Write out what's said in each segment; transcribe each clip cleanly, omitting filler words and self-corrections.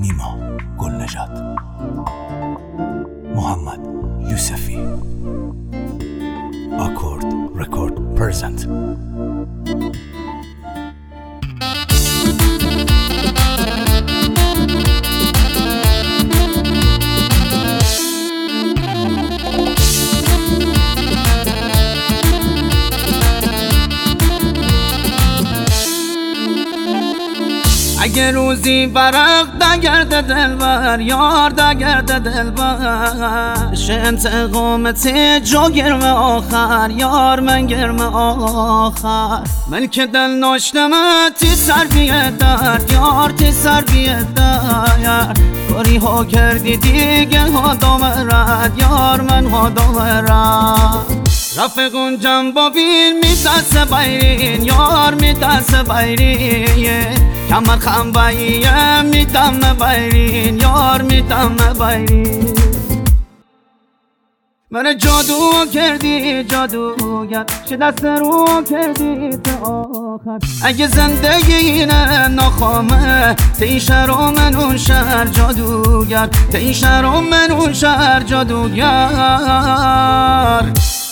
نیما گلنژاد، محمد یوسفی، آکورد رکورد پرزنت. اگه روزی برق دگرده دلبر، یار دگرده دلبر، شه انتقامتی جو گرم آخر، یار من گرم آخر. من که دل ناشتمه تی سر بیه درد، یار تی سر بیه درد. کاری ها کردی دیگه ها دامرد، یار من ها دامرد. رفقون جنبا بین میترس بیرین، یار میترس بیرین. کمر خم باییه میدم بیرین، یار میدم بیرین. من جادو کردی جادوگر، چه دست رو کردی تا آخر. اگه زندگی اینه ناخامه، تی شهر و من اون شهر جادوگر، تی شهر و من اون شهر جادوگر.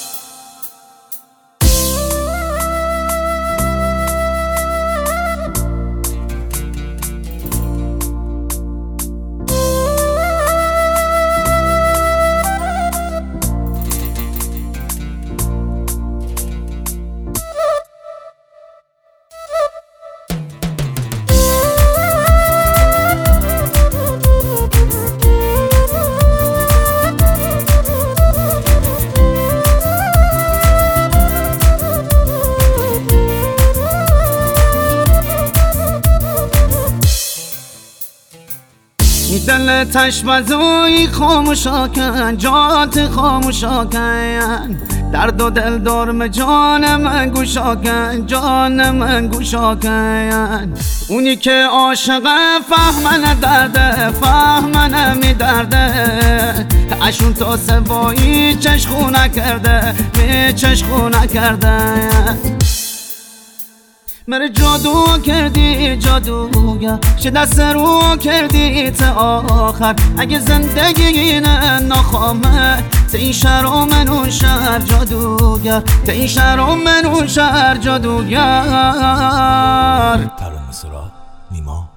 دل تشبزوی خاموشا کن، جات خاموشا کن. درد و دل دارم جان من گوشا کن، جان من گوشا کن. اونی که عاشقه فهمنه درده، فهمنه می درده. اشون تا سوایی چشخو نکرده، می چشخو نکرده. من جادو کردی جادوگر، چه دست رو کردی تا آخر. اگه زندگی اینه ناخامه، تی شهر و من اون شهر جادوگر، تی شهر و من اون شهر جادوگر. ترانه سرا نیما